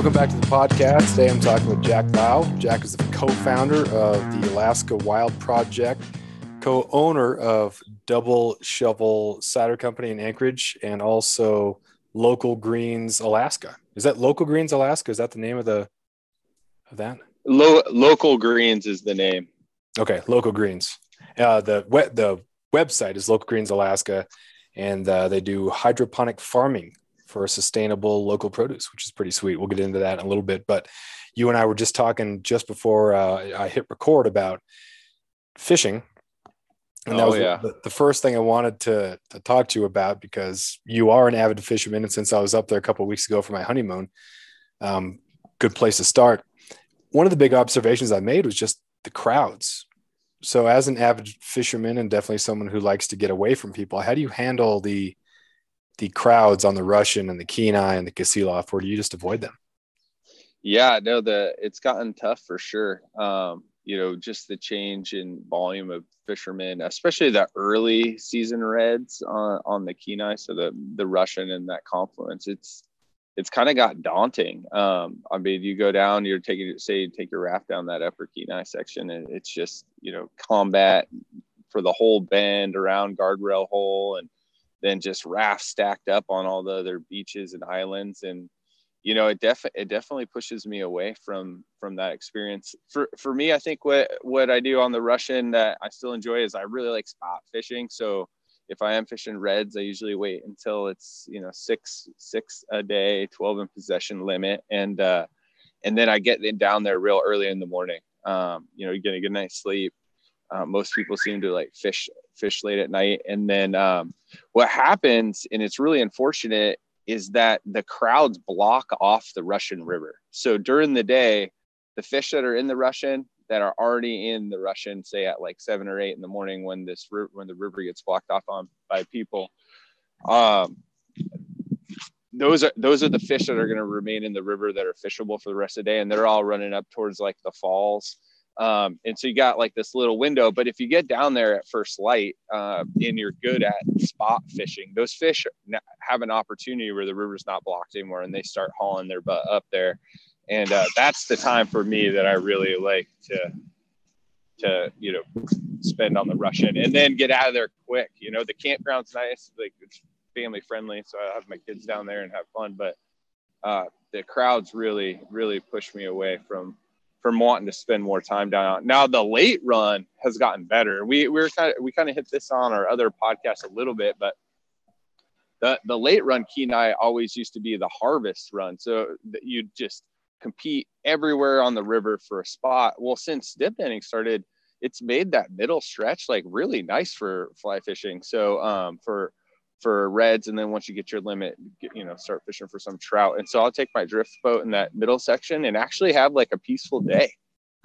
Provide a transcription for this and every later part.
Welcome back to the podcast. Today I'm talking with Jack Lau. Jack is the co-founder of the Alaska Wild Project, co-owner of Double Shovel Cider Company in Anchorage, and also Local Greens Alaska. Is that Local Greens Alaska? Is that the name of that? Local Greens is the name. Okay, Local Greens. The website is Local Greens Alaska, and they do hydroponic farming for sustainable local produce, which is pretty sweet. We'll get into that in a little bit. But you and I were just talking just before I hit record about fishing. And that was the first thing I wanted to talk to you about, because you are an avid fisherman. And since I was up there a couple of weeks ago for my honeymoon, good place to start. One of the big observations I made was just the crowds. So as an avid fisherman and definitely someone who likes to get away from people, how do you handle the crowds on the Russian and the Kenai and the Kasilof, or do you just avoid them? Yeah, no, it's gotten tough for sure. Just the change in volume of fishermen, especially the early season reds on the Kenai. So the Russian and that confluence, it's kind of got daunting. You go down, you take your raft down that upper Kenai section, and it's just, combat for the whole bend around Guardrail Hole, and then just rafts stacked up on all the other beaches and islands. And, it definitely pushes me away from that experience. For me, I think what I do on the Russian that I still enjoy is I really like spot fishing. So if I am fishing reds, I usually wait until it's, six a day, 12 in possession limit. And then I get down there real early in the morning. You get a good night's sleep. Most people seem to like fish late at night. And then what happens, and it's really unfortunate, is that the crowds block off the Russian River. So during the day, the fish that are in the Russian that are already in the Russian, say at like 7 or 8 in the morning, when the river gets blocked off by people, those are the fish that are going to remain in the river that are fishable for the rest of the day. And they're all running up towards like the falls. And so you got like this little window, but if you get down there at first light, and you're good at spot fishing, those fish have an opportunity where the river's not blocked anymore, and they start hauling their butt up there. And that's the time for me that I really like to spend on the Russian, and then get out of there quick. The campground's nice, like it's family friendly, so I have my kids down there and have fun. But the crowds really, really push me away from wanting to spend more time down. Now the late run has gotten better. We kind of hit this on our other podcast a little bit, but the late run Kenai always used to be the harvest run. So you just compete everywhere on the river for a spot. Well, since dip netting started, it's made that middle stretch like really nice for fly fishing. So for reds, and then once you get your limit, start fishing for some trout. And so I'll take my drift boat in that middle section and actually have like a peaceful day.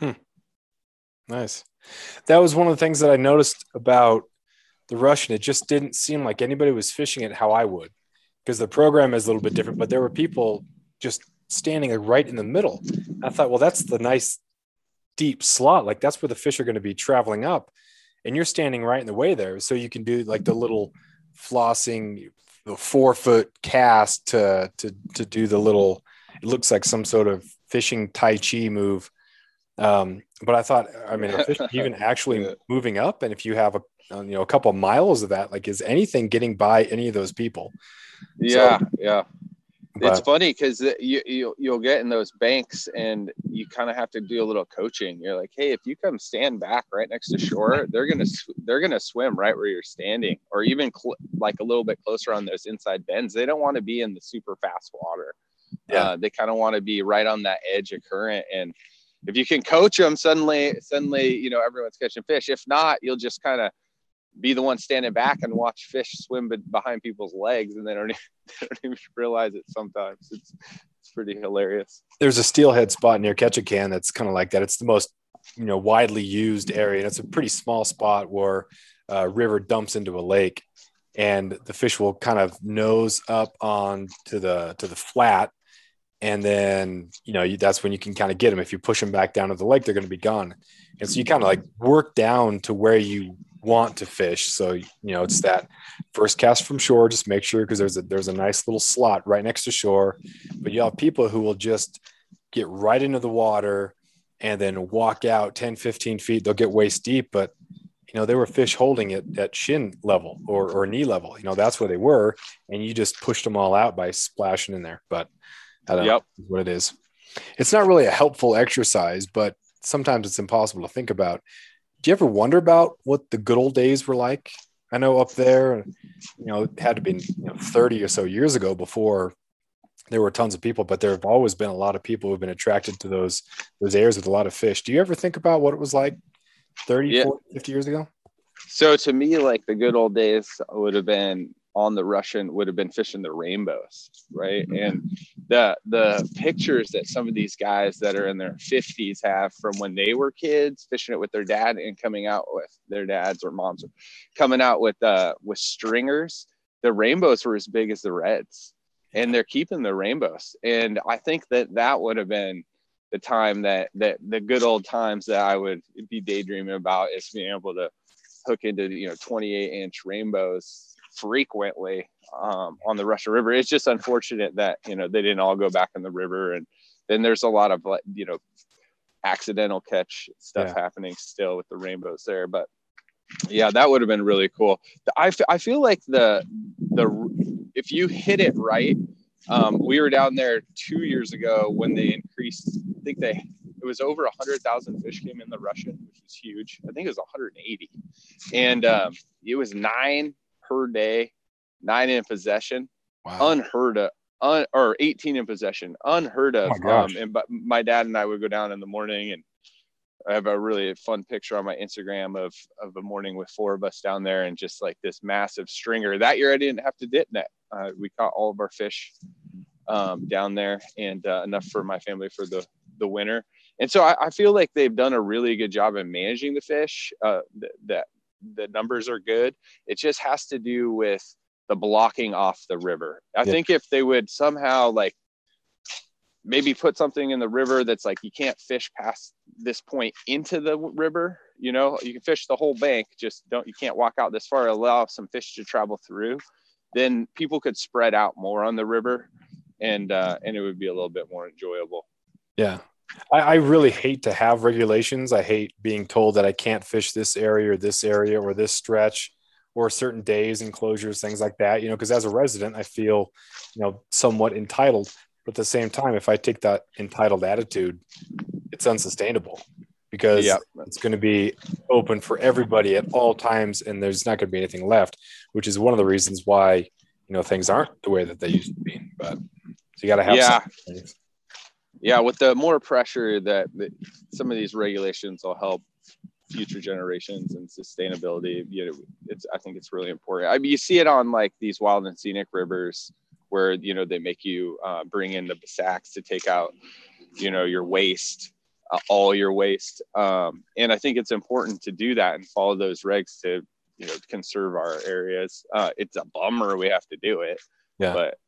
Nice. That was one of the things that I noticed about the Russian. It just didn't seem like anybody was fishing it how I would, because the program is a little bit different, but there were people just standing right in the middle. I thought, well, that's the nice deep slot. Like that's where the fish are going to be traveling up, and you're standing right in the way there. So you can do like the little flossing, the 4-foot cast to do the little, it looks like some sort of fishing Tai Chi move. But I thought, are fish even actually moving up? And if you have a couple of miles of that, like, is anything getting by any of those people? Yeah. It's funny because you'll get in those banks and you kind of have to do a little coaching. You're like, hey, if you come stand back right next to shore, they're gonna swim right where you're standing, or even like a little bit closer on those inside bends. They don't want to be in the super fast water. Yeah. They kind of want to be right on that edge of current. And if you can coach them, suddenly everyone's catching fish. If not, you'll just kind of be the one standing back and watch fish swim behind people's legs, and they don't even realize it sometimes. It's pretty hilarious. There's a steelhead spot near Ketchikan that's kind of like that. It's the most widely used area, and it's a pretty small spot where a river dumps into a lake, and the fish will kind of nose up on to the flat, and then that's when you can kind of get them. If you push them back down to the lake, they're going to be gone. And so you kind of like work down to where you want to fish. So, it's that first cast from shore, just make sure, because there's a nice little slot right next to shore. But you have people who will just get right into the water and then walk out 10, 15 feet. They'll get waist deep, but they were fish holding it at shin level or knee level. That's where they were. And you just pushed them all out by splashing in there. But I don't know what it is. It's not really a helpful exercise, but sometimes it's impossible to think about. Do you ever wonder about what the good old days were like? I know up there, it had to be 30 or so years ago before there were tons of people, but there have always been a lot of people who've been attracted to those areas with a lot of fish. Do you ever think about what it was like 30, 40, 50 years ago? So to me, like the good old days would have been fishing the rainbows, right? And the pictures that some of these guys that are in their 50s have from when they were kids fishing it with their dad and coming out with their dads or moms, coming out with stringers. The rainbows were as big as the reds, and they're keeping the rainbows. And I think that would have been the time that the good old times that I would be daydreaming about, is being able to hook into 28-inch rainbows frequently on the Russian River. It's just unfortunate that they didn't all go back in the river, and then there's a lot of accidental catch stuff happening still with the rainbows there. But yeah, that would have been really cool. I feel like the if you hit it right, we were down there 2 years ago when they increased. I think it was over 100,000 fish came in the Russian, which was huge. I think it was 180, and it was 9 per day, 9 in possession. Wow. Unheard of. Or 18 in possession, unheard of. But my dad and I would go down in the morning, and I have a really fun picture on my Instagram of a morning with 4 of us down there, and just like this massive stringer. That year I didn't have to dip net. We caught all of our fish down there, and enough for my family for the winter. And so I feel like they've done a really good job in managing the fish. That the numbers are good. It just has to do with the blocking off the river. I think if they would somehow maybe put something in the river that's like, you can't fish past this point into the river, you can fish the whole bank, you can't walk out this far, allow some fish to travel through, then people could spread out more on the river, and it would be a little bit more enjoyable. Yeah. I really hate to have regulations. I hate being told that I can't fish this area or this stretch or certain days and closures, things like that, because as a resident, I feel, somewhat entitled. But at the same time, if I take that entitled attitude, it's unsustainable, because it's going to be open for everybody at all times, and there's not going to be anything left, which is one of the reasons why, things aren't the way that they used to be. But so you got to have some things. Yeah, with the more pressure that some of these regulations will help future generations and sustainability. I think it's really important. I mean, you see it on like these wild and scenic rivers where they make you bring in the sacks to take out your waste, all your waste, and I think it's important to do that and follow those regs to conserve our areas. It's a bummer we have to do it, but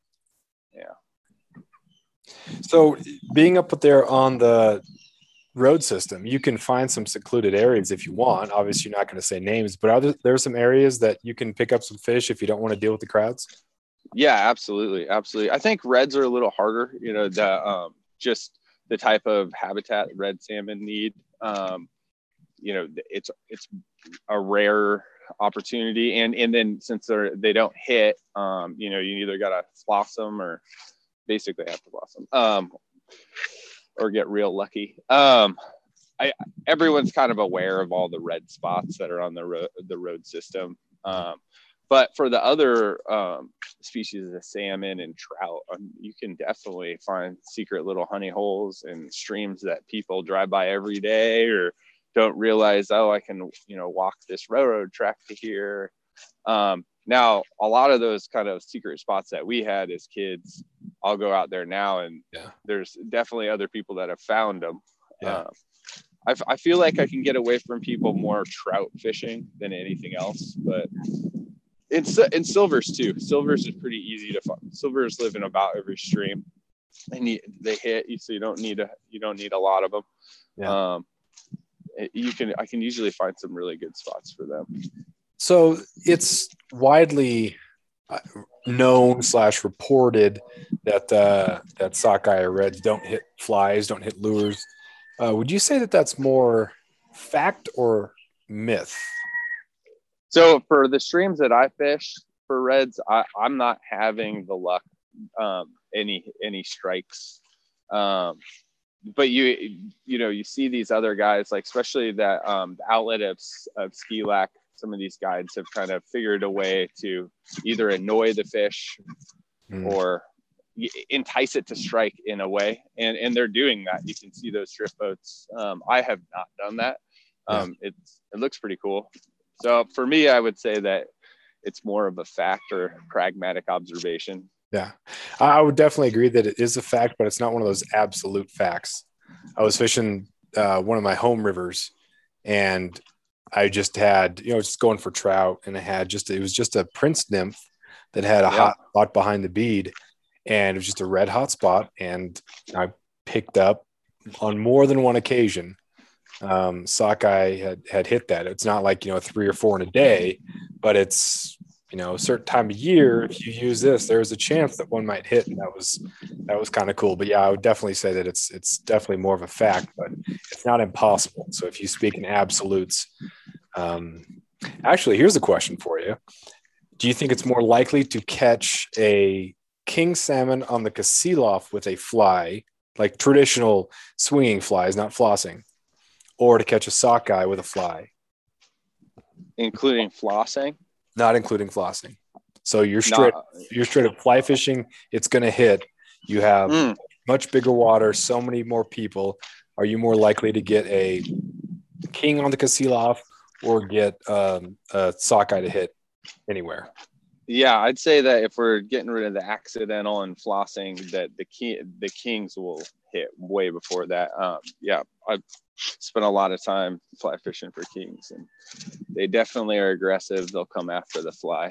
so being up there on the road system, you can find some secluded areas if you want. Obviously, you're not going to say names, but are there some areas that you can pick up some fish if you don't want to deal with the crowds? Yeah, absolutely. I think reds are a little harder, just the type of habitat red salmon need. It's a rare opportunity, and then since they don't hit, you either got to floss them or basically have to floss them, or get real lucky. Everyone's kind of aware of all the red spots that are on the road system. But for the other species of salmon and trout, you can definitely find secret little honey holes and streams that people drive by every day or don't realize, I can, walk this railroad track to here. Now, a lot of those kind of secret spots that we had as kids, I'll go out there now, and there's definitely other people that have found them. I feel like I can get away from people more trout fishing than anything else, but in silvers too. Silvers is pretty easy to find. Silvers live in about every stream, and they hit you, so you don't need a lot of them. I can usually find some really good spots for them. So it's widely known / reported that that sockeye or reds don't hit flies, don't hit lures. Would you say that that's more fact or myth? So for the streams that I fish for reds, I'm not having the luck, any strikes. But you see these other guys, like especially that the outlet of Ski-Lac. Some of these guides have kind of figured a way to either annoy the fish or entice it to strike in a way, and they're doing that. You can see those drift boats. I have not done that. It looks pretty cool. So for me, I would say that it's more of a fact or pragmatic observation. Yeah, I would definitely agree that it is a fact, but it's not one of those absolute facts. I was fishing one of my home rivers, and I just had, just going for trout, and it was just a prince nymph that had a hot spot behind the bead, and it was just a red hot spot. And I picked up on more than one occasion. Sockeye had hit that. It's not like, 3 or 4 in a day, but it's, a certain time of year. If you use this, there's a chance that one might hit. And that was kind of cool. But yeah, I would definitely say that it's definitely more of a fact, but it's not impossible. So if you speak in absolutes, actually, here's a question for you. Do you think it's more likely to catch a king salmon on the Kasilof with a fly, like traditional swinging flies, not flossing, or to catch a sockeye with a fly? Including flossing? Not including flossing. So you're straight up fly fishing. It's going to hit. You have much bigger water, so many more people. Are you more likely to get a king on the Kasilof or get a sockeye to hit anywhere? Yeah, I'd say that if we're getting rid of the accidental and flossing, that the kings will hit way before that. I've spent a lot of time fly fishing for kings, and they definitely are aggressive. They'll come after the fly.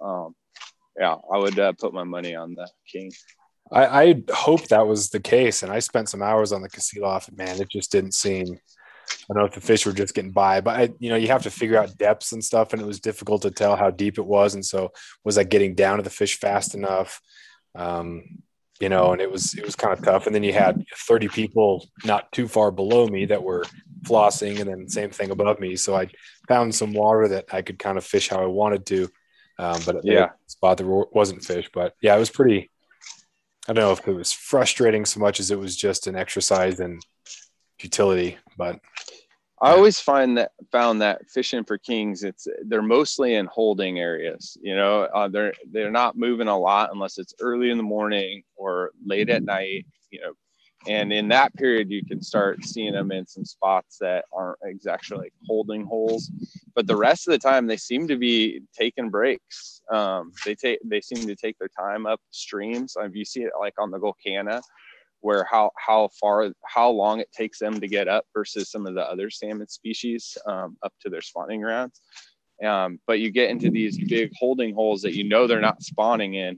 I would put my money on the king. I hope that was the case, and I spent some hours on the Kasilof, and man, it just didn't seem. I don't know if the fish were just getting by, but you have to figure out depths and stuff, and it was difficult to tell how deep it was. And so, was I getting down to the fish fast enough? And it was kind of tough. And then you had 30 people not too far below me that were flossing, and then same thing above me. So I found some water that I could kind of fish how I wanted to. But spot there wasn't fish. But yeah, it was pretty. I don't know if it was frustrating so much as it was just an exercise in futility, but I always found that fishing for kings, they're mostly in holding areas. They're not moving a lot unless it's early in the morning or late at night. And in that period, you can start seeing them in some spots that aren't exactly like holding holes. But the rest of the time, they seem to be taking breaks. They seem to take their time up streams. You see it like on the Golcana, where how long it takes them to get up versus some of the other salmon species up to their spawning grounds. But you get into these big holding holes that they're not spawning in.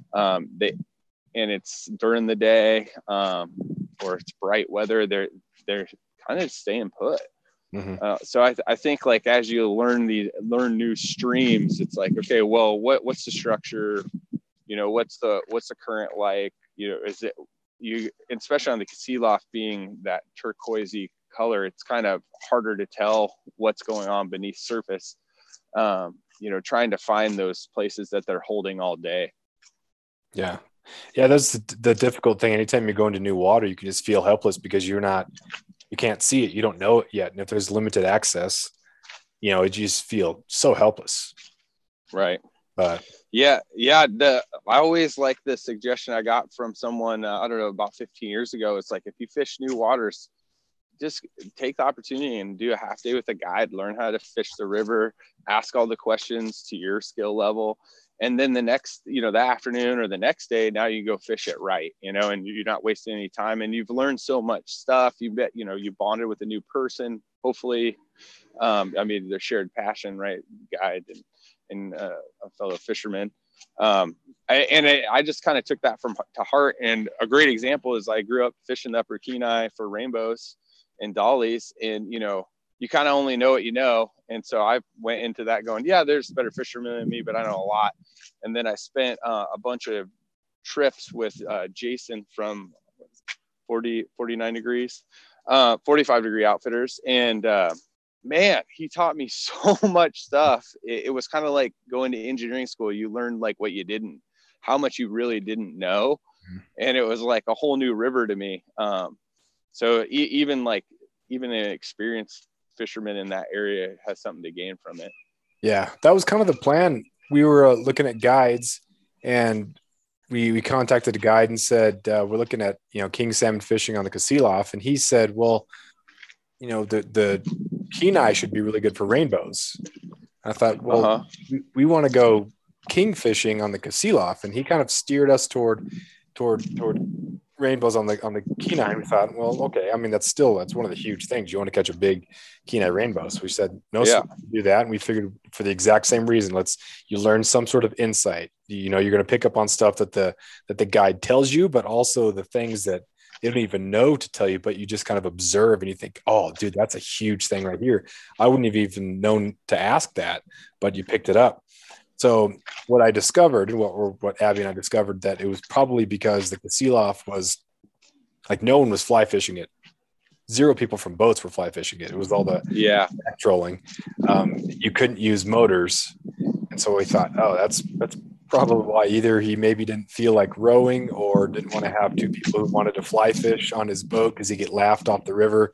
And it's during the day or it's bright weather. They're kind of staying put. Mm-hmm. So I think like as you learn new streams, it's like, okay, well, what's the structure? What's the current like? Is it especially on the Kasilof being that turquoisey color, it's kind of harder to tell what's going on beneath surface. Trying to find those places that they're holding all day. Yeah, that's the difficult thing. Anytime you go into new water, you can just feel helpless because you can't see it. You don't know it yet. And if there's limited access, you just feel so helpless. Right. But I always like the suggestion I got from someone, I don't know, about 15 years ago. It's like, if you fish new waters, just take the opportunity and do a half day with a guide, learn how to fish the river, ask all the questions to your skill level. And then the next, the afternoon or the next day, now you go fish it right, and you're not wasting any time. And you've learned so much stuff. You bonded with a new person, hopefully. Their shared passion, right? Guide and a fellow fisherman. I just kind of took that to heart. And a great example is I grew up fishing the Upper Kenai for rainbows and dollies. And, you kind of only know what you know. And so I went into that going, yeah, there's better fishermen than me, but I know a lot. And then I spent a bunch of trips with Jason from 49 degrees, 45 degree outfitters. And man, he taught me so much stuff. It was kind of like going to engineering school. You learned like how much you really didn't know. And it was like a whole new river to me. So even an experienced fisherman in that area has something to gain from it. Yeah, that was kind of the plan. We were looking at guides, and we contacted a guide and said, we're looking at, king salmon fishing on the Kasilof. And he said, well, the Kenai should be really good for rainbows. I thought, well, we want to go king fishing on the Kasilof. And he kind of steered us toward rainbows on the Kenai. We thought, well, okay. I mean, that's one of the huge things. You want to catch a big Kenai rainbow. So we said, no, do that. And we figured for the exact same reason, you learn some sort of insight. You're going to pick up on stuff that the guide tells you, but also the things that they don't even know to tell you, but you just kind of observe and you think, oh, dude, that's a huge thing right here. I wouldn't have even known to ask that, but you picked it up. So what I discovered, and what Abby and I discovered, that it was probably because the Kasilof was like, no one was fly fishing it. 0 people from boats were fly fishing it. It was all the back trolling. You couldn't use motors. And so we thought, oh, that's probably why either he maybe didn't feel like rowing or didn't want to have 2 people who wanted to fly fish on his boat because he'd get laughed off the river.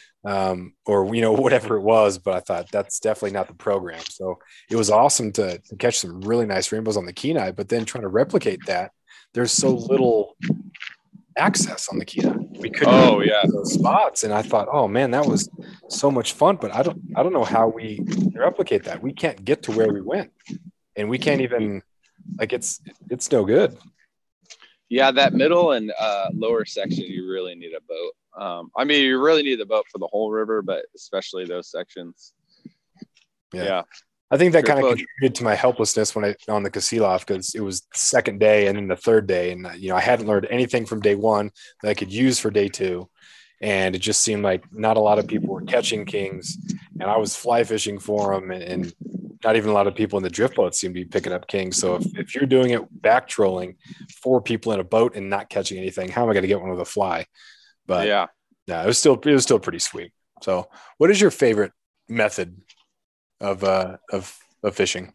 Or whatever it was, but I thought that's definitely not the program. So it was awesome to catch some really nice rainbows on the Kenai, but then trying to replicate that, there's so little access on the Kenai. We couldn't those spots, and I thought, oh man, that was so much fun, but I don't know how we replicate that. We can't get to where we went, and we can't even it's no good. Yeah, that middle and lower section, you really need a boat. You really need the boat for the whole river, but especially those sections. Yeah. I think that kind of contributed to my helplessness on the Kasilof, because it was the second day and then the third day. And, I hadn't learned anything from day 1 that I could use for day 2. And it just seemed like not a lot of people were catching kings, and I was fly fishing for them, and not even a lot of people in the drift boats seem to be picking up kings. So if you're doing it back trolling, 4 people in a boat and not catching anything, how am I going to get one with a fly? But it was still pretty sweet. So what is your favorite method of fishing?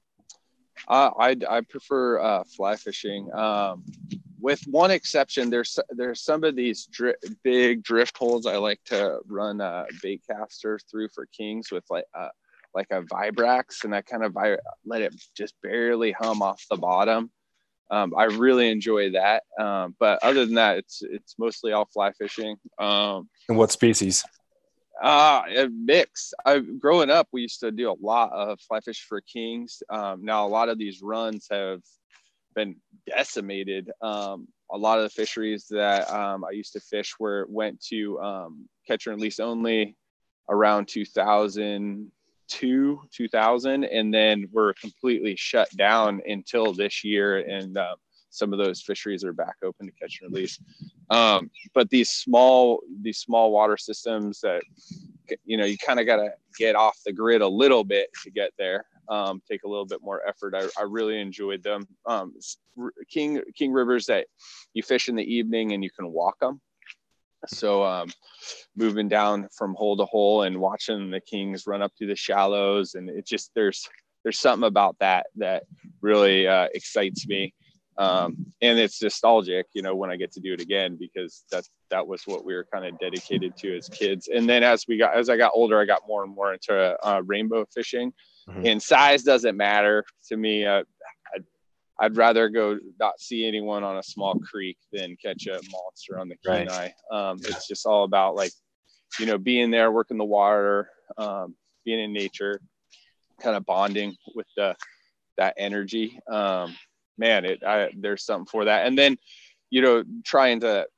I prefer fly fishing. With one exception, there's some of these big drift holes I like to run bait caster through for kings with like a Vibrax, and I kind of let it just barely hum off the bottom. I really enjoy that. But other than that, it's mostly all fly fishing. And what species? A mix. Growing up, we used to do a lot of fly fish for kings. Now a lot of these runs have been decimated. A lot of the fisheries that I used to fish went to catcher and release only around 2000, and then were completely shut down until this year. And some of those fisheries are back open to catch and release. But these small water systems that, you kind of got to get off the grid a little bit to get there, take a little bit more effort. I really enjoyed them. King rivers that you fish in the evening and you can walk them. So moving down from hole to hole and watching the kings run up through the shallows, and it just there's something about that really excites me, and it's nostalgic, when I get to do it again, because that was what we were kind of dedicated to as kids. And then as I got older, I got more and more into rainbow fishing. Mm-hmm. And size doesn't matter to me. I'd rather go not see anyone on a small creek than catch a monster on the Kenai. Right. It's just all about being there, working the water, being in nature, kind of bonding with that energy. There's something for that. And then, trying to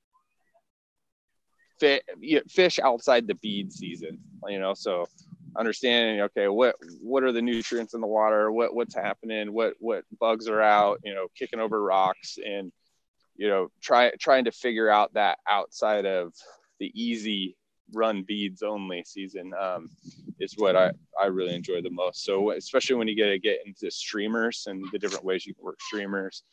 fish outside the bead season, so understanding, okay, what are the nutrients in the water, what's happening, what bugs are out, kicking over rocks, and trying to figure out that outside of the easy run beads only season is what I really enjoy the most. So especially when you get into streamers and the different ways you can work streamers,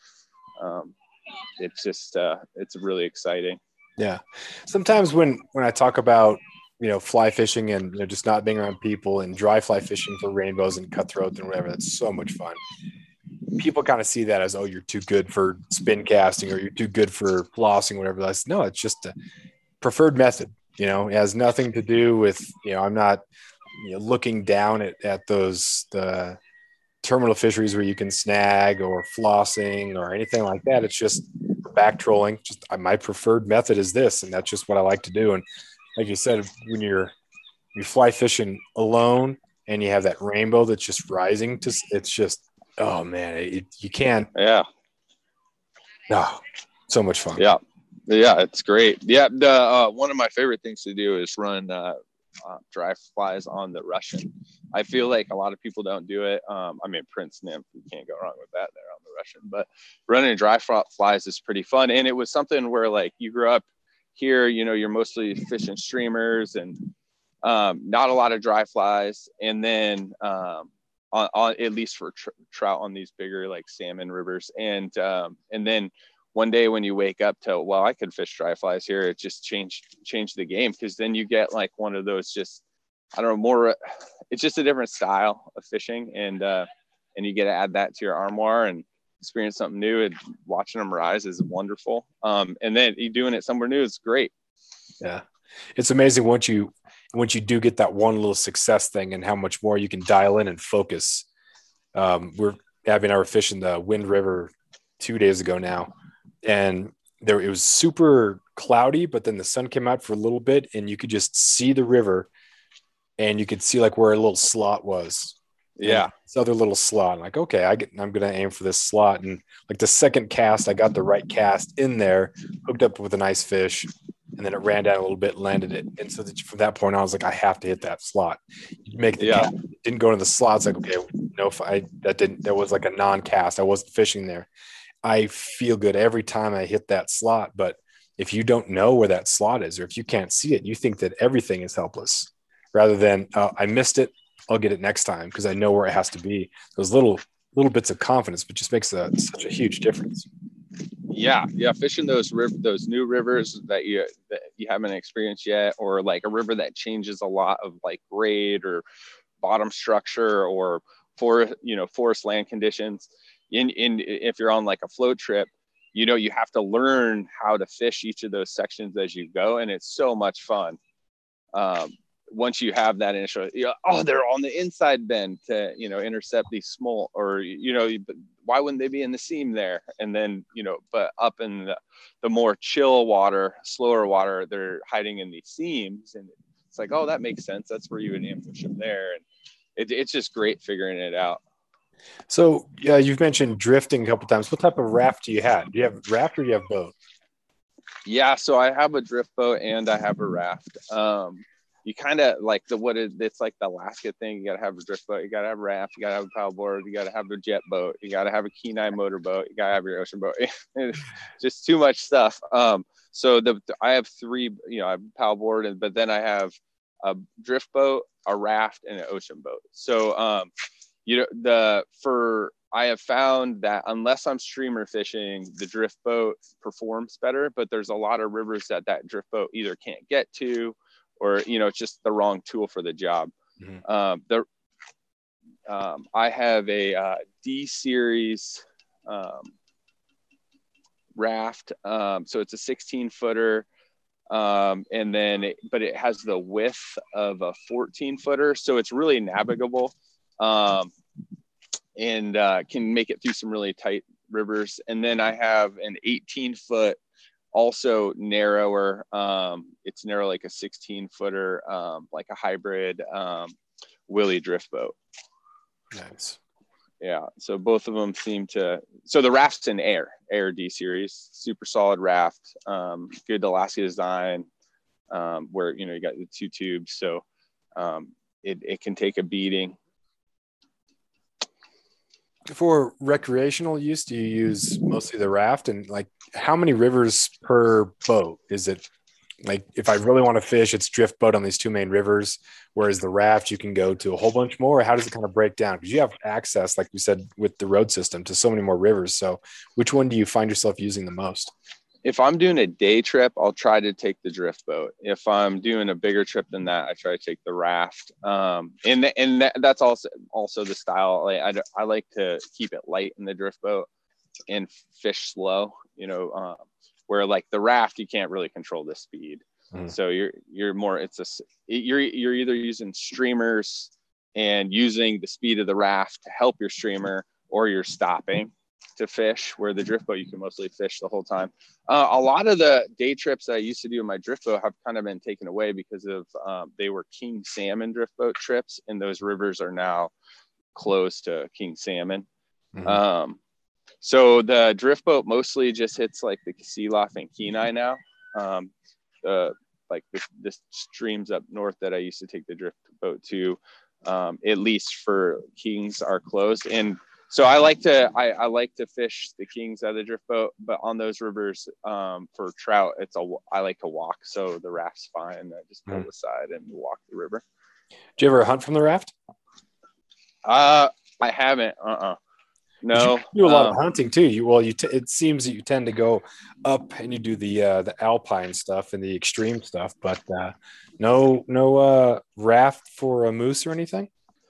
it's just it's really exciting. Yeah. Sometimes when I talk about, fly fishing and just not being around people and dry fly fishing for rainbows and cutthroats and whatever, that's so much fun. People kind of see that as, oh, you're too good for spin casting or you're too good for flossing, whatever. That's no, it's just a preferred method. It has nothing to do with, I'm not looking down at the terminal fisheries where you can snag or flossing or anything like that. It's just back trolling. Just my preferred method is this, and that's just what I like to do. And like you said, when you fly fishing alone and you have that rainbow that's just rising, it's just, oh man, you can't. Yeah. Oh, so much fun. Yeah. It's great. Yeah. The one of my favorite things to do is run dry flies on the Russian. I feel like a lot of people don't do it. I mean, Prince Nymph, you can't go wrong with that there on the Russian, but running dry flies is pretty fun. And it was something where like you grew up here, you're mostly fishing streamers and not a lot of dry flies. And then on at least for trout on these bigger like salmon rivers. And then one day when you wake up to, well, I could fish dry flies here, it just changed the game, because then you get like one of those just, I don't know, more, it's just a different style of fishing, and you get to add that to your armoire and experience something new, and watching them rise is wonderful. And then you doing it somewhere new is great. Yeah. It's amazing once you do get that one little success thing and how much more you can dial in and focus. Abby and I were fishing the Wind River 2 days ago now, and it was super cloudy, but then the sun came out for a little bit and you could just see the river, and you could see like where a little slot was. Yeah. This other little slot. I'm like, okay, I'm going to aim for this slot. And like the second cast, I got the right cast in there, hooked up with a nice fish, and then it ran down a little bit, landed it. And so from that point on, I was like, I have to hit that slot. You make the cast, didn't go into the slots. Like, okay, no, that was like a non-cast. I wasn't fishing there. I feel good every time I hit that slot. But if you don't know where that slot is, or if you can't see it, you think that everything is helpless, rather than I missed it, I'll get it next time because I know where it has to be. Those little bits of confidence, but just makes such a huge difference. Yeah, fishing those new rivers that you haven't experienced yet, or like a river that changes a lot of like grade or bottom structure or forest land conditions. If you're on like a float trip, you have to learn how to fish each of those sections as you go, and it's so much fun. Once you have that initial, they're on the inside bend to intercept these small, or why wouldn't they be in the seam there? And then but up in the more chill water, slower water, they're hiding in these seams, and it's like, oh, that makes sense. That's where you would ambush them there, and it's just great figuring it out. So yeah, you've mentioned drifting a couple of times. What type of raft do you have? Do you have raft or do you have boat? Yeah, so I have a drift boat and I have a raft. You kind of like it's like the Alaska thing. You got to have a drift boat, you got to have a raft, you got to have a paddleboard, you got to have a jet boat, you got to have a Kenai motorboat, you got to have your ocean boat. Just too much stuff. So I have three, I have a paddleboard, but then I have a drift boat, a raft, and an ocean boat. So I have found that unless I'm streamer fishing, the drift boat performs better, but there's a lot of rivers that drift boat either can't get to, or it's just the wrong tool for the job. Mm-hmm. I have a D series raft, so it's a 16-footer, and then but it has the width of a 14-footer, so it's really navigable, and can make it through some really tight rivers. And then I have an 18-foot, also narrower. It's narrow like a 16-footer, like a hybrid Willie drift boat. Nice. Yeah. So both of them so the raft's an Air D series, super solid raft, good Alaska design, where, you got the two tubes. So it can take a beating. For recreational use, do you use mostly the raft? And like, how many rivers per boat? Is it like if I really want to fish, it's drift boat on these two main rivers, whereas the raft you can go to a whole bunch more. How does it kind of break down? Because you have access, like you said, with the road system to so many more rivers. So which one do you find yourself using the most? If I'm doing a day trip, I'll try to take the drift boat. If I'm doing a bigger trip than that, I try to take the raft. That's also the style. I like to keep it light in the drift boat and fish slow. Where like the raft, you can't really control the speed. So you're more. You're either using streamers and using the speed of the raft to help your streamer, or you're stopping to fish, where the drift boat you can mostly fish the whole time. A lot of the day trips that I used to do in my drift boat have kind of been taken away because of they were king salmon drift boat trips, and those rivers are now closed to king salmon. So the drift boat mostly just hits like the Kasilof and Kenai now. Like the streams up north that I used to take the drift boat to, at least for kings, are closed. And so I like to fish the kings out of the drift boat, but on those rivers, for trout, I like to walk. So the raft's fine. I just pull the side and walk the river. Do you ever hunt from the raft? I haven't. No. You do a lot of hunting too. It seems that you tend to go up and you do the alpine stuff and the extreme stuff, but no raft for a moose or anything.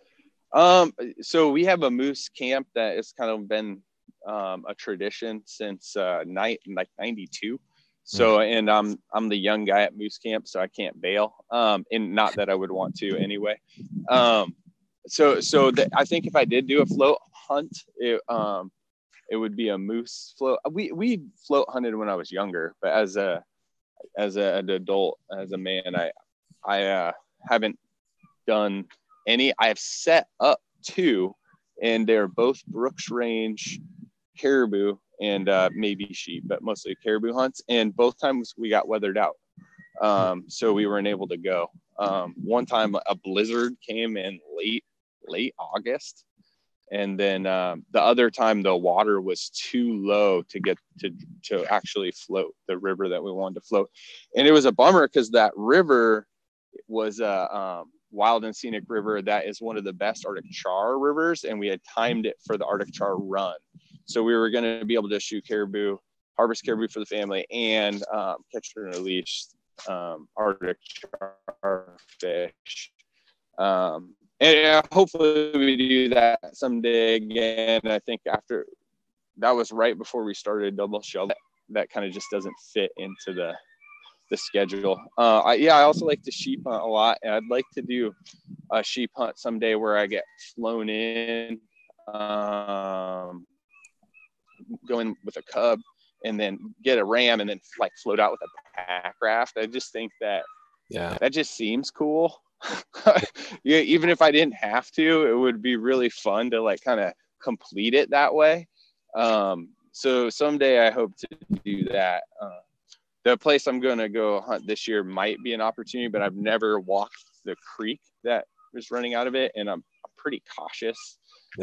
So we have a moose camp that has kind of been a tradition since 92. So and I'm the young guy at moose camp, so I can't bail. And not that I would want to anyway. I think if I did do a float hunt, it would be a moose float. We float hunted when I was younger, but as an adult, as a man, I haven't done any. I have set up 2, and they're both Brooks Range caribou and maybe sheep, but mostly caribou hunts. And both times we got weathered out, so we weren't able to go. One time a blizzard came in late August, and then the other time the water was too low to get to actually float the river that we wanted to float. And it was a bummer because that river was a wild and scenic river that is one of the best Arctic char rivers, and we had timed it for the Arctic char run, so we were going to be able to shoot caribou, harvest caribou for the family, and catch and release Arctic char fish. And hopefully we do that someday again. I think after that was right before we started double shell. That kind of just doesn't fit into the schedule. I also like to sheep hunt a lot, and I'd like to do a sheep hunt someday where I get flown in, going with a cub, and then get a ram, and then like float out with a pack raft. I just think that just seems cool. Yeah, even if I didn't have to, it would be really fun to like kind of complete it that way. So someday I hope to do that. The place I'm going to go hunt this year might be an opportunity, but I've never walked the creek that was running out of it, and I'm pretty cautious.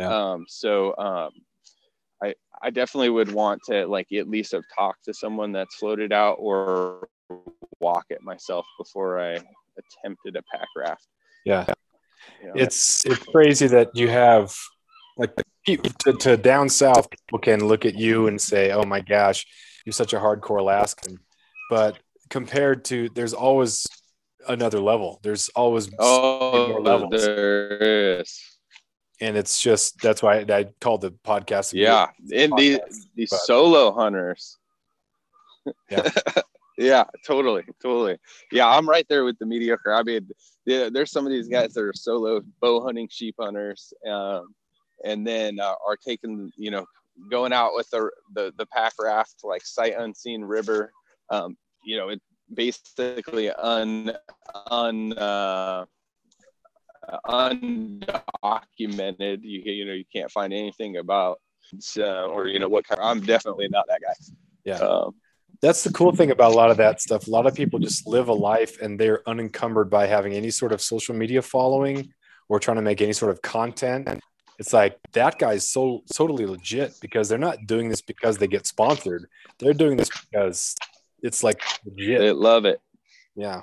I definitely would want to like at least have talked to someone that's floated out or walk it myself before I attempted a pack raft. It's crazy that you have like to down south, people can look at you and say, oh my gosh, you're such a hardcore Alaskan, but compared to, there's always another level. There's always more levels. There is. And it's just, that's why I called the podcast. And these solo hunters. Yeah, totally. Yeah, I'm right there with the mediocre. I mean, there's some of these guys that are solo bow hunting sheep hunters, and then are taking, going out with the pack raft, like sight unseen river. It basically undocumented. You can't find anything about, or what kind. I'm definitely not that guy. That's the cool thing about a lot of that stuff. A lot of people just live a life and they're unencumbered by having any sort of social media following or trying to make any sort of content. It's like, that guy's so totally legit, because they're not doing this because they get sponsored. They're doing this because it's like legit. They love it. Yeah.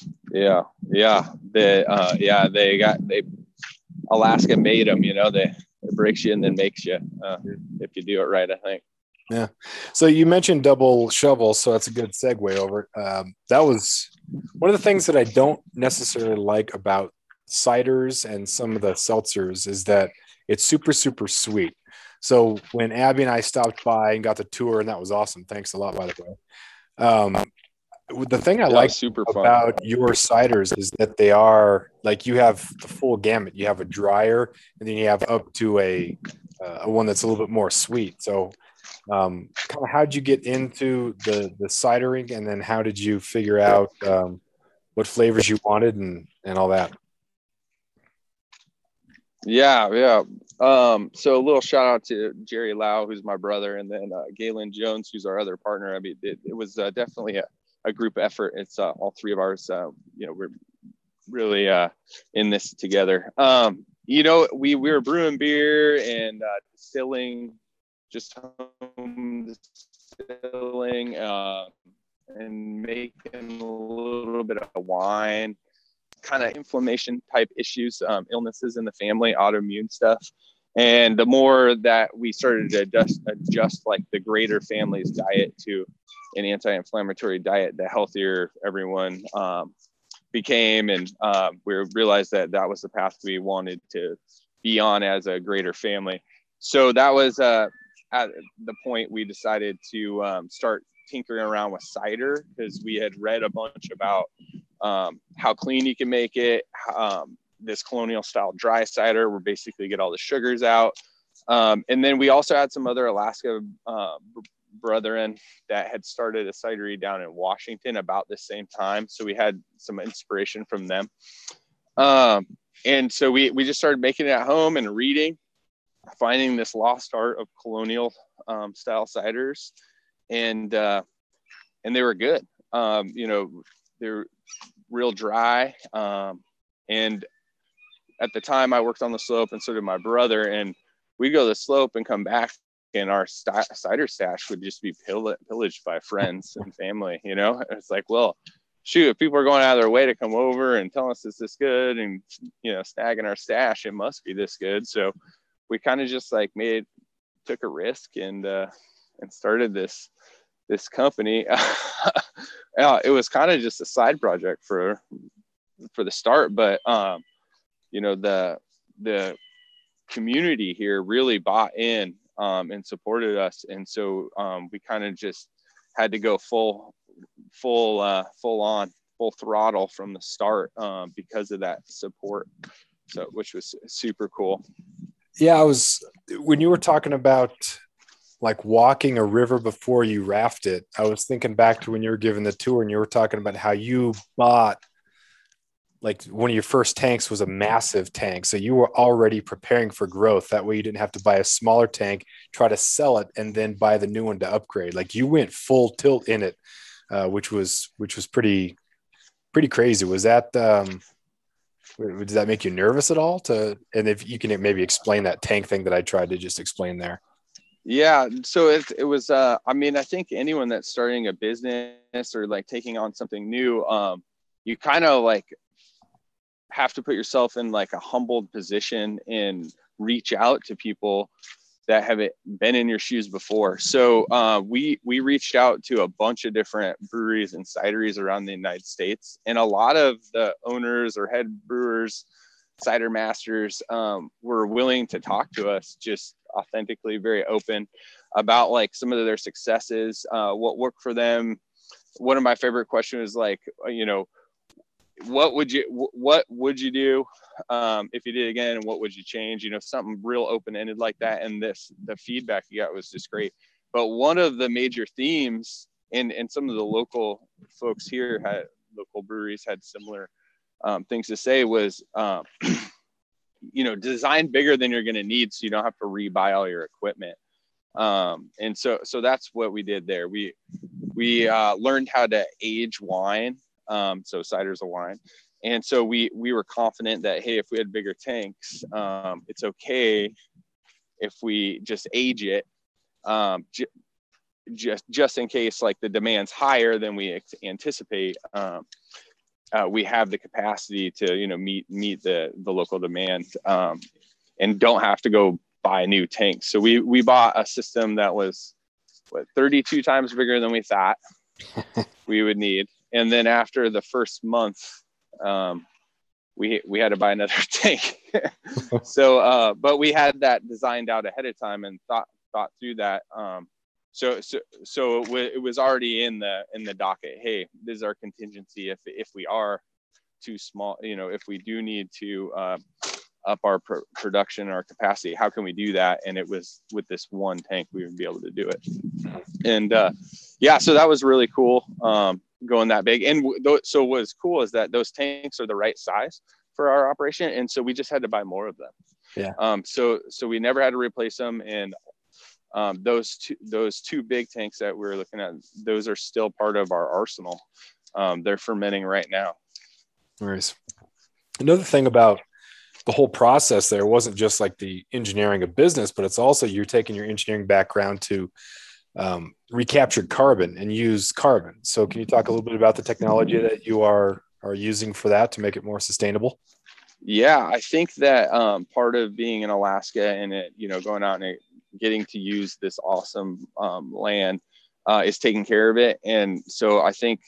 They Alaska made them, it breaks you and then makes you, if you do it right, I think. Yeah. So you mentioned double shovel, so that's a good segue over. That was one of the things that I don't necessarily like about ciders and some of the seltzers is that it's super, super sweet. So when Abby and I stopped by and got the tour, and that was awesome. Thanks a lot, by the way. The thing I like super about your ciders is that they are like, you have the full gamut. You have a drier, and then you have up to a one that's a little bit more sweet. So kind of how'd you get into the cidering, and then how did you figure out what flavors you wanted and all that? Yeah. So a little shout out to Jerry Lau, who's my brother, and then Galen Jones, who's our other partner. I mean, it was definitely a group effort. It's all three of ours. We're really in this together. We were brewing beer and distilling, just home distilling, and making a little bit of wine, kind of inflammation type issues, illnesses in the family, autoimmune stuff. And the more that we started to adjust like the greater family's diet to an anti-inflammatory diet, the healthier everyone became. And we realized that was the path we wanted to be on as a greater family. So that was at the point we decided to start tinkering around with cider, because we had read a bunch about how clean you can make it. This colonial style dry cider, where basically get all the sugars out. And then we also had some other Alaska brethren that had started a cidery down in Washington about the same time. So we had some inspiration from them. And so we just started making it at home and reading, finding this lost art of colonial style ciders. And they were good. They're real dry. And at the time I worked on the slope, and so did my brother, and we'd go to the slope and come back, and our cider stash would just be pillaged by friends and family. It's like, well, shoot, if people are going out of their way to come over and tell us, is this good? And, snagging our stash, it must be this good. So we kind of just like took a risk and started this company. It was kind of just a side project for the start, but the community here really bought in and supported us, and so we kind of just had to go full throttle from the start because of that support. So, which was super cool. Yeah, when you were talking about like walking a river before you raft it, I was thinking back to when you were giving the tour and you were talking about how you bought, like, one of your first tanks was a massive tank. So you were already preparing for growth. That way you didn't have to buy a smaller tank, try to sell it, and then buy the new one to upgrade. Like, you went full tilt in it, which was pretty crazy. Was that, does that make you nervous at all? And if you can maybe explain that tank thing that I tried to just explain there. Yeah. So it was, I think anyone that's starting a business or like taking on something new, you kind of like have to put yourself in like a humbled position and reach out to people that have been in your shoes before. So we reached out to a bunch of different breweries and cideries around the United States. And a lot of the owners or head brewers, cider masters, were willing to talk to us, just authentically, very open about like some of their successes, what worked for them. One of my favorite questions is like, what would you do if you did it again, and what would you change? Something real open-ended like that. And the feedback you got was just great. But one of the major themes, and some of the local folks here local breweries had similar things to say, was design bigger than you're going to need, so you don't have to rebuy all your equipment. And so that's what we did there. We learned how to age wine. So cider's a wine. And so we were confident that, hey, if we had bigger tanks, it's okay if we just age it, just in case like the demand's higher than we anticipate. we have the capacity to, meet the local demand, and don't have to go buy new tanks. So we bought a system that was 32 times bigger than we thought we would need. And then after the first month, we had to buy another tank. So, but we had that designed out ahead of time and thought through that. So it was already in the docket. Hey, this is our contingency if we are too small. If we do need to up our production, our capacity, how can we do that? And it was with this one tank we would be able to do it. And so that was really cool, going that big. And so what's cool is that those tanks are the right size for our operation, and so we just had to buy more of them. Yeah. So we never had to replace them. And those two big tanks that we're looking at, those are still part of our arsenal. They're fermenting right now. Nice. Another thing about the whole process there wasn't just like the engineering of business, but it's also you're taking your engineering background to recapture carbon and use carbon. So can you talk a little bit about the technology that you are using for that to make it more sustainable? Yeah, I think that part of being in Alaska and going out and getting to use this awesome land is taking care of it. And so I think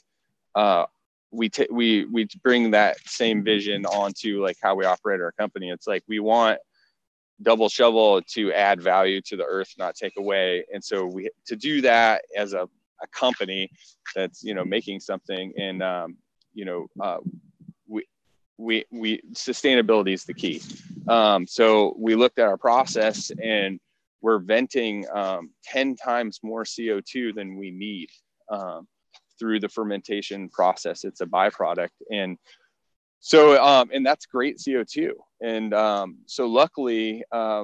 we bring that same vision onto like how we operate our company. It's like we want Double Shovel to add value to the earth, not take away. And so to do that as a company that's making something, and we sustainability is the key. So we looked at our process, and we're venting 10 times more CO2 than we need through the fermentation process. It's a byproduct. And so, and that's great CO2. And so luckily, a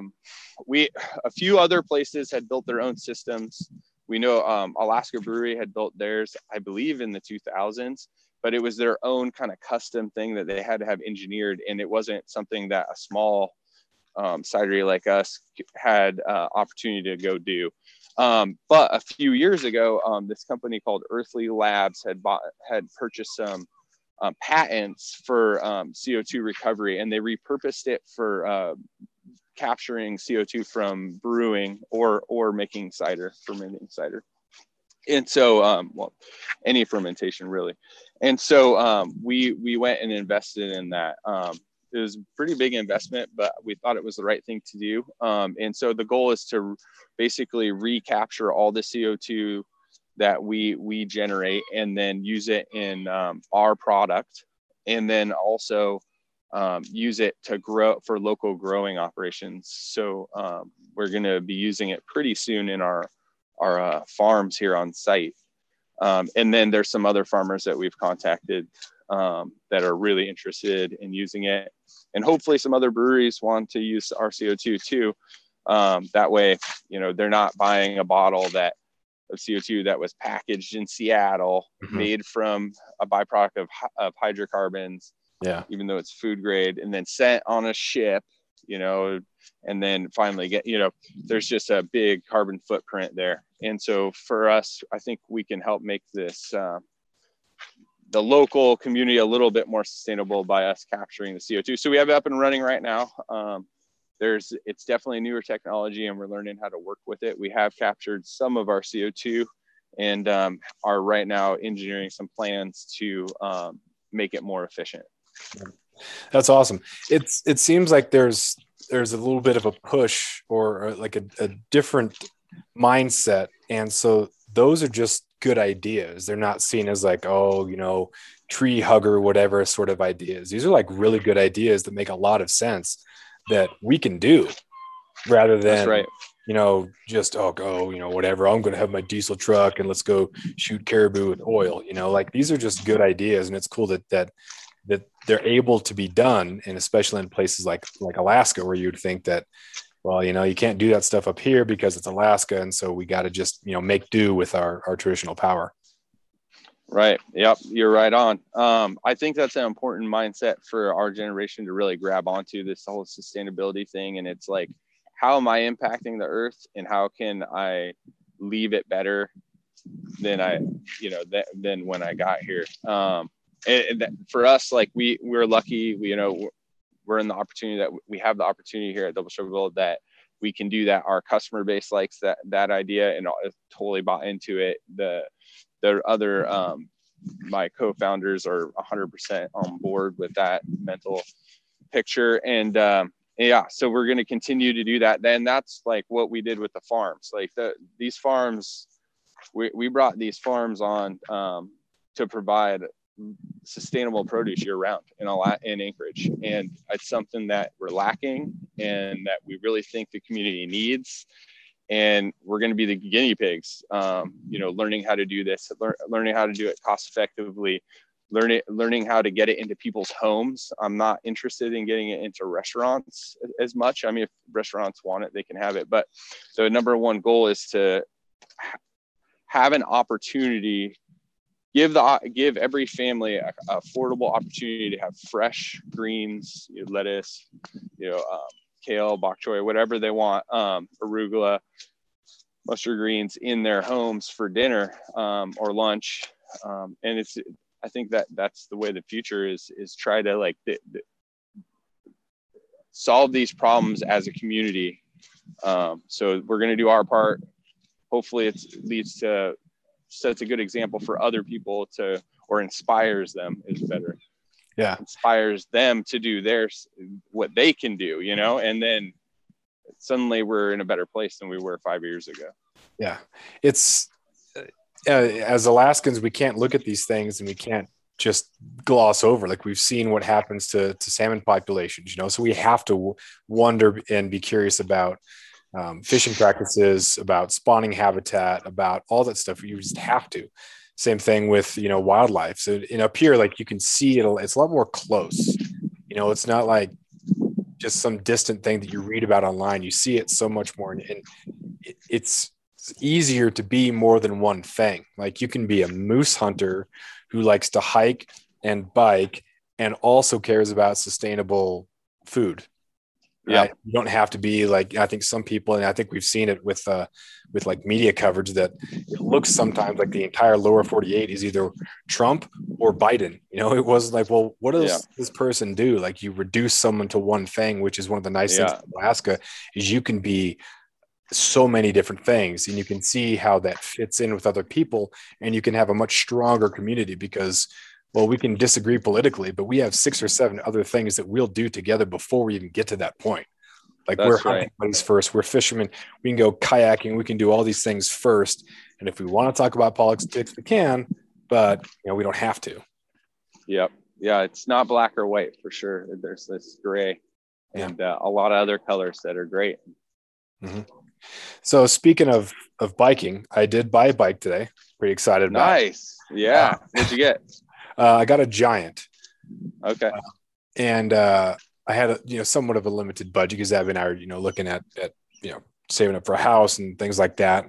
few other places had built their own systems. We know Alaska Brewery had built theirs, I believe, in the 2000s, but it was their own kind of custom thing that they had to have engineered. And it wasn't something that a small cidery like us had opportunity to go do. But a few years ago, this company called Earthly Labs had purchased some patents for CO2 recovery, and they repurposed it for capturing CO2 from brewing or making cider, fermenting cider. And so, any fermentation really. And so we went and invested in that. It was a pretty big investment, but we thought it was the right thing to do. And so the goal is to basically recapture all the CO2 that we generate and then use it in our product, and then also use it to grow for local growing operations. So we're going to be using it pretty soon in our farms here on site. And then there's some other farmers that we've contacted that are really interested in using it. And hopefully some other breweries want to use our CO2 too. That way, they're not buying a bottle of CO2 that was packaged in Seattle, made from a byproduct of hydrocarbons, even though it's food grade, and then sent on a ship, and then finally there's just a big carbon footprint there. And so for us, I think we can help make this, the local community a little bit more sustainable by us capturing the CO2. So we have it up and running right now. It's definitely newer technology, and we're learning how to work with it. We have captured some of our CO2 and are right now engineering some plans to make it more efficient. That's awesome. It seems like there's a little bit of a push or like a different mindset. And so those are just good ideas. They're not seen as like, tree hugger, whatever sort of ideas. These are like really good ideas that make a lot of sense that we can do, rather than, that's right. Just, whatever, I'm going to have my diesel truck and let's go shoot caribou with oil, like these are just good ideas. And it's cool that they're able to be done. And especially in places like Alaska, where you'd think that, well, you can't do that stuff up here because it's Alaska. And so we got to just, make do with our traditional power. Right. Yep. You're right on. I think that's an important mindset for our generation to really grab onto, this whole sustainability thing. And it's like, how am I impacting the earth, and how can I leave it better than than when I got here? for us, like we're lucky, we're in the opportunity that we have the opportunity here at Double Struggle that we can do that. Our customer base likes that idea and totally bought into it. The other, my co-founders are 100% on board with that mental picture. And yeah, so we're going to continue to do that. Then that's like what we did with the farms. Like these farms, we brought these farms on to provide sustainable produce year round in Anchorage. And it's something that we're lacking and that we really think the community needs. And we're going to be the guinea pigs, learning how to do this, learning how to do it cost effectively, learning how to get it into people's homes. I'm not interested in getting it into restaurants as much. I mean, if restaurants want it, they can have it. But the number one goal is to have an opportunity, give every family a affordable opportunity to have fresh greens, lettuce, kale, bok choy, whatever they want, arugula, mustard greens in their homes for dinner or lunch. And I think that's the way the future is try to solve these problems as a community. So we're going to do our part. Hopefully sets a good example for other people or inspires them is better. Yeah. Inspires them to do what they can do, and then suddenly we're in a better place than we were 5 years ago. Yeah. It's as Alaskans, we can't look at these things and we can't just gloss over. Like we've seen what happens to salmon populations, so we have to wonder and be curious about fishing practices, about spawning habitat, about all that stuff. You just have to. Same thing with, wildlife. So up here, like you can see it's a lot more close. It's not like just some distant thing that you read about online. You see it so much more. And it's easier to be more than one thing. Like you can be a moose hunter who likes to hike and bike and also cares about sustainable food. Yeah, you don't have to be like, I think some people, and I think we've seen it with like media coverage, that it looks sometimes like the entire lower 48 is either Trump or Biden. It wasn't like, well, what does this person do? Like you reduce someone to one thing, which is one of the nice things about Alaska is you can be so many different things and you can see how that fits in with other people and you can have a much stronger community because, well, we can disagree politically, but we have 6 or 7 other things that we'll do together before we even get to that point. Like we're hunting buddies first, we're fishermen, we can go kayaking, we can do all these things first. And if we want to talk about politics, we can, but we don't have to. Yep. Yeah. It's not black or white for sure. There's this gray and a lot of other colors that are great. Mm-hmm. So speaking of biking, I did buy a bike today. Pretty excited about it. Nice. Yeah. What'd you get? I got a Giant. Okay. And I had somewhat of a limited budget because Abby and I are, looking at saving up for a house and things like that.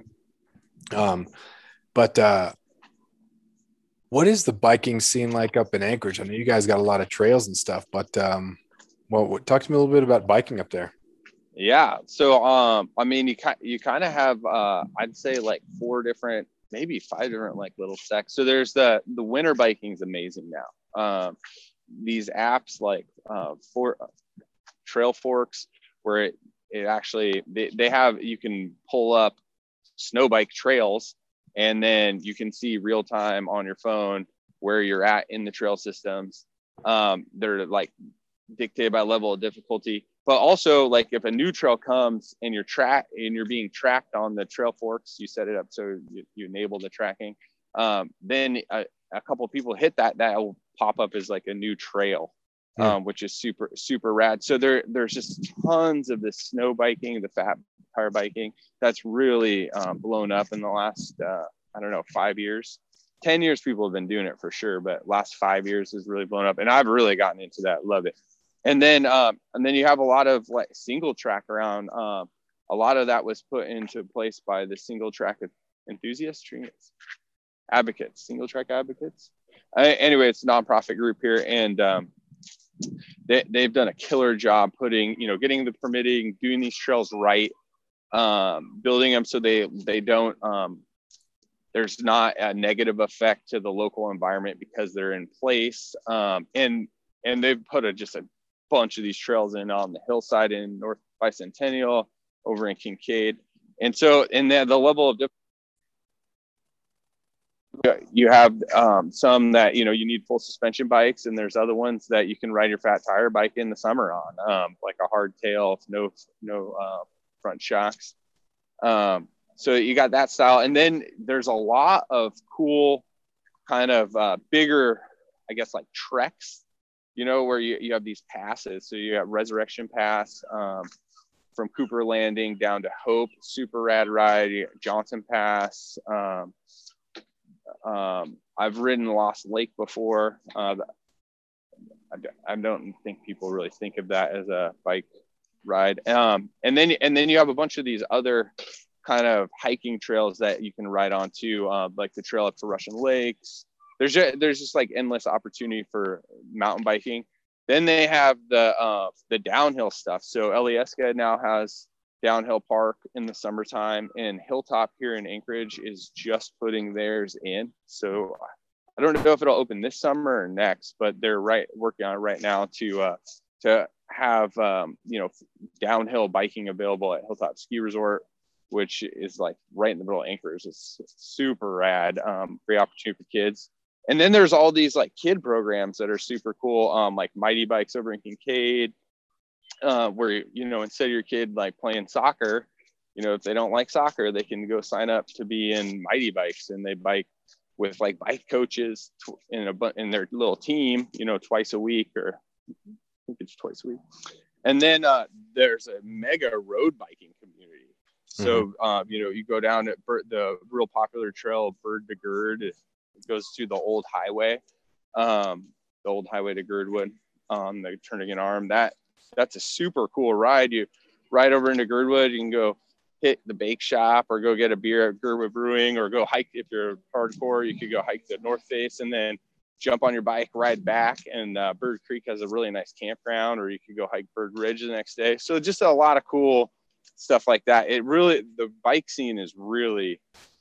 But what is the biking scene like up in Anchorage? I know you guys got a lot of trails and stuff, but well, talk to me a little bit about biking up there. Yeah. So, I mean, you kind of have, I'd say like 4 different, maybe 5 different like little sects. So there's the winter biking is amazing now. These apps like for Trail Forks, where it actually they have, you can pull up snow bike trails and then you can see real time on your phone where you're at in the trail systems. They're like dictated by level of difficulty. But also, like if a new trail comes and you're being tracked on the Trail Forks, you set it up so you enable the tracking. Then a couple of people hit that will pop up as like a new trail, which is super, super rad. So there's just tons of this snow biking, the fat tire biking that's really blown up in the last, 5 years. 10 years people have been doing it for sure, but last 5 years has really blown up. And I've really gotten into that. Love it. And then you have a lot of like single track around. A lot of that was put into place by the single track enthusiasts, advocates, single track advocates. Anyway, it's a nonprofit group here, and they've done a killer job putting, getting the permitting, doing these trails right, building them so they don't there's not a negative effect to the local environment because they're in place. And they've put just a bunch of these trails in on the hillside in North Bicentennial, over in Kincaid. And so in the level of you have some that, you need full suspension bikes, and there's other ones that you can ride your fat tire bike in the summer on, like a hardtail, no front shocks. So you got that style. And then there's a lot of cool kind of bigger, I guess, like treks, where you have these passes. So you have Resurrection Pass from Cooper Landing down to Hope, super rad ride. Johnson Pass. I've ridden Lost Lake before. I don't think people really think of that as a bike ride. And then you have a bunch of these other kind of hiking trails that you can ride on too, like the trail up to Russian Lakes. There's just like endless opportunity for mountain biking. Then they have the downhill stuff. So Alyeska now has downhill park in the summertime, and Hilltop here in Anchorage is just putting theirs in. So I don't know if it'll open this summer or next, but they're working on it right now to have downhill biking available at Hilltop Ski Resort, which is like right in the middle of Anchorage. It's super rad. Great opportunity for kids. And then there's all these like kid programs that are super cool, like Mighty Bikes over in Kincaid, where, instead of your kid like playing soccer, if they don't like soccer, they can go sign up to be in Mighty Bikes, and they bike with like bike coaches in their little team, twice a week, or I think it's twice a week. And then there's a mega road biking community. So, you go down at the real popular trail, Bird to Gird. It goes to the old highway, to Girdwood on the Turnagain Arm. That's a super cool ride. You ride over into Girdwood, you can go hit the bake shop or go get a beer at Girdwood Brewing, or go hike. If you're hardcore, you could go hike the North Face and then jump on your bike, ride back. And Bird Creek has a really nice campground, or you could go hike Bird Ridge the next day. So just a lot of cool stuff like that. The bike scene has really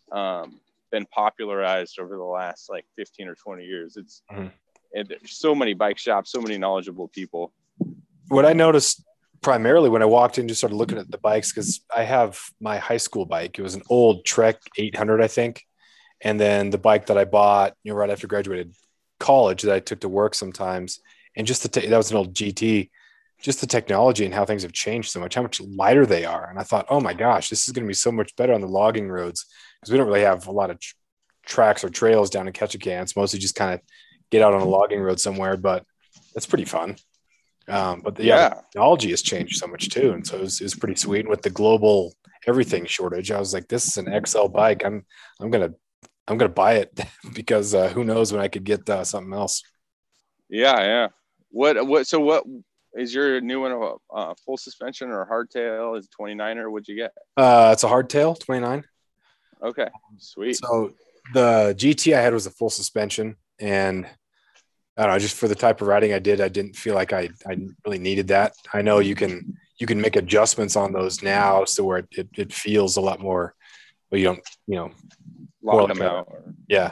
been popularized over the last like 15 or 20 years. There's so many bike shops, so many knowledgeable people. What I noticed primarily when I walked in, just started looking at the bikes, because I have my high school bike. It was an old Trek 800, I think. And then the bike that I bought, right after graduated college, that I took to work sometimes. And just that was an old GT. Just the technology and how things have changed so much, how much lighter they are. And I thought, oh my gosh, this is going to be so much better on the logging roads, because we don't really have a lot of tracks or trails down in Ketchikan. It's mostly just kind of get out on a logging road somewhere, but that's pretty fun. But the technology has changed so much too. And so it's pretty sweet. And with the global everything shortage, I was like, this is an XL bike. I'm going to buy it because who knows when I could get something else. Yeah. What is your new one, a full suspension or a hardtail? Is it 29er? What'd you get? It's a hardtail 29. Okay, sweet. So the GT I had was a full suspension, and I don't know, just for the type of riding I did, I didn't feel like I really needed that. I know you can make adjustments on those now so where it feels a lot more, but you don't, lock them out. Yeah.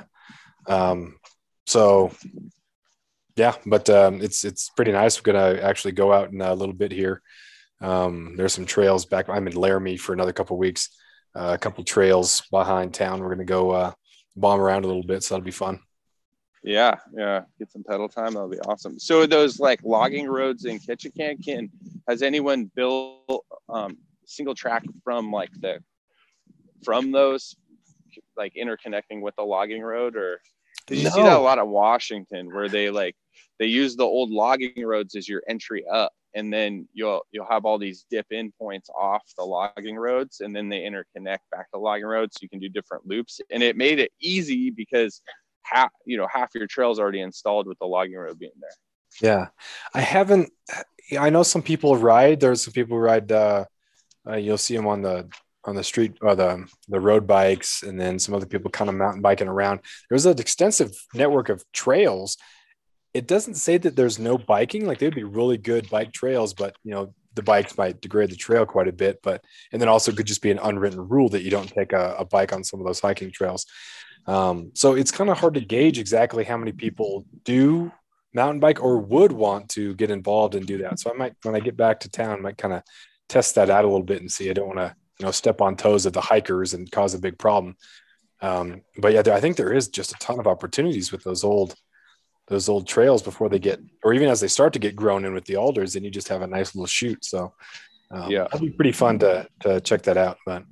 So yeah, but it's pretty nice. We're gonna actually go out in a little bit here. There's some trails back. I'm in Laramie for another couple of weeks. A couple trails behind town. We're gonna go bomb around a little bit, so that'll be fun. Yeah, get some pedal time. That'll be awesome. So those like logging roads in Ketchikan, has anyone built single track from those like interconnecting with the logging road? Or did you see that a lot of Washington, where they use the old logging roads as your entry up, and then you'll have all these dip in points off the logging roads, and then they interconnect back to logging roads, so you can do different loops. And it made it easy because half your trail's already installed with the logging road being there. Yeah, I know some people ride. There's some people who ride. You'll see them on the street or the road bikes, and then some other people kind of mountain biking around. There's an extensive network of trails. It doesn't say that there's no biking. Like, they'd be really good bike trails, but the bikes might degrade the trail quite a bit. And then also could just be an unwritten rule that you don't take a bike on some of those hiking trails. So it's kind of hard to gauge exactly how many people do mountain bike or would want to get involved and do that. So I might, when I get back to town, might kind of test that out a little bit and see. I don't want to, step on toes of the hikers and cause a big problem. But yeah, I think there is just a ton of opportunities with those old trails before they get, or even as they start to get grown in with the alders, then you just have a nice little chute. So yeah, that'd be pretty fun to check that out. But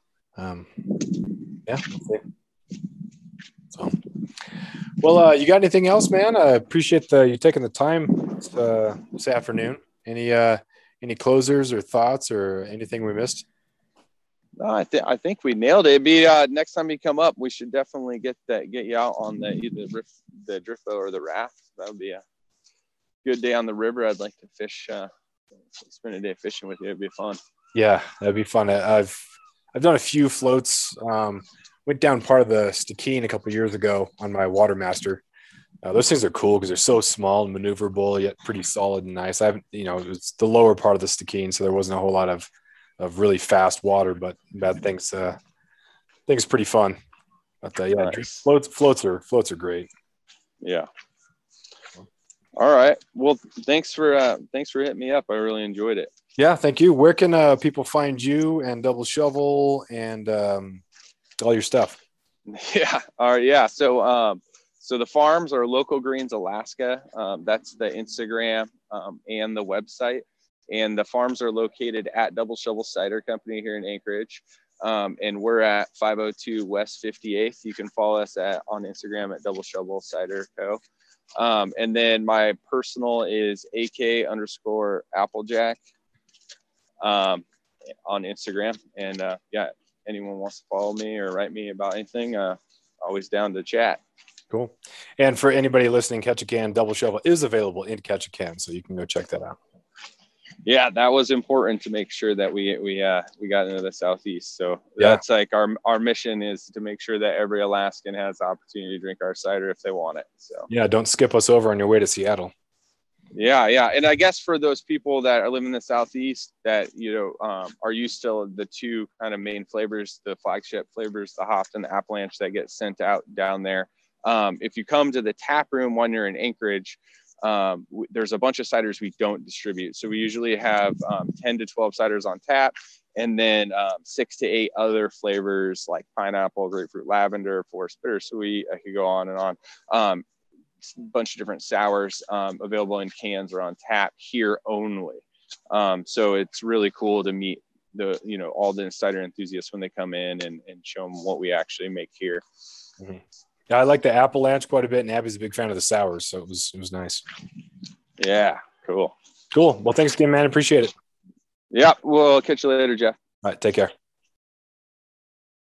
yeah, we'll see. So, well, you got anything else, man? I appreciate you taking the time this afternoon. Any closers or thoughts or anything we missed? No, I think we nailed it. It'd be next time you come up, we should definitely get you out on either the drift boat or the raft. That would be a good day on the river. I'd like to fish, spend a day fishing with you. It'd be fun. Yeah, that'd be fun. I've done a few floats. Went down part of the Stikine a couple of years ago on my Watermaster. Those things are cool because they're so small and maneuverable, yet pretty solid and nice. I haven't, it's the lower part of the Stikine, so there wasn't a whole lot of really fast water, but bad things. I think it's pretty fun. But yeah, nice. floats are great. Yeah. All right. Well, thanks for hitting me up. I really enjoyed it. Yeah, thank you. Where can people find you and Double Shovel and all your stuff? Yeah. All right. Yeah. So the farms are Local Greens Alaska. That's the Instagram and the website. And the farms are located at Double Shovel Cider Company here in Anchorage. And we're at 502 West 58th. You can follow us on Instagram at Double Shovel Cider Co. And then my personal is AK_Applejack on Instagram. And yeah, anyone wants to follow me or write me about anything, always down to chat. Cool. And for anybody listening, Ketchikan Double Shovel is available in Ketchikan, so you can go check that out. Yeah, that was important to make sure that we got into the Southeast. So that's like our mission is to make sure that every Alaskan has the opportunity to drink our cider if they want it. So yeah, don't skip us over on your way to Seattle. Yeah. And I guess for those people that are living in the Southeast that, are used to the two kind of main flavors, the flagship flavors, the hopped and the Appalachian that get sent out down there. If you come to the tap room when you're in Anchorage, there's a bunch of ciders we don't distribute. So we usually have 10 to 12 ciders on tap, and then 6 to 8 other flavors like pineapple, grapefruit, lavender, forest bittersweet. I could go on and on. A bunch of different sours available in cans or on tap here only. So it's really cool to meet all the cider enthusiasts when they come in and show them what we actually make here. Mm-hmm. Yeah, I like the Appalachian quite a bit, and Abby's a big fan of the sours, so it was nice. Yeah, cool. Well, thanks again, man. Appreciate it. Yeah, we'll catch you later, Jeff. All right, take care.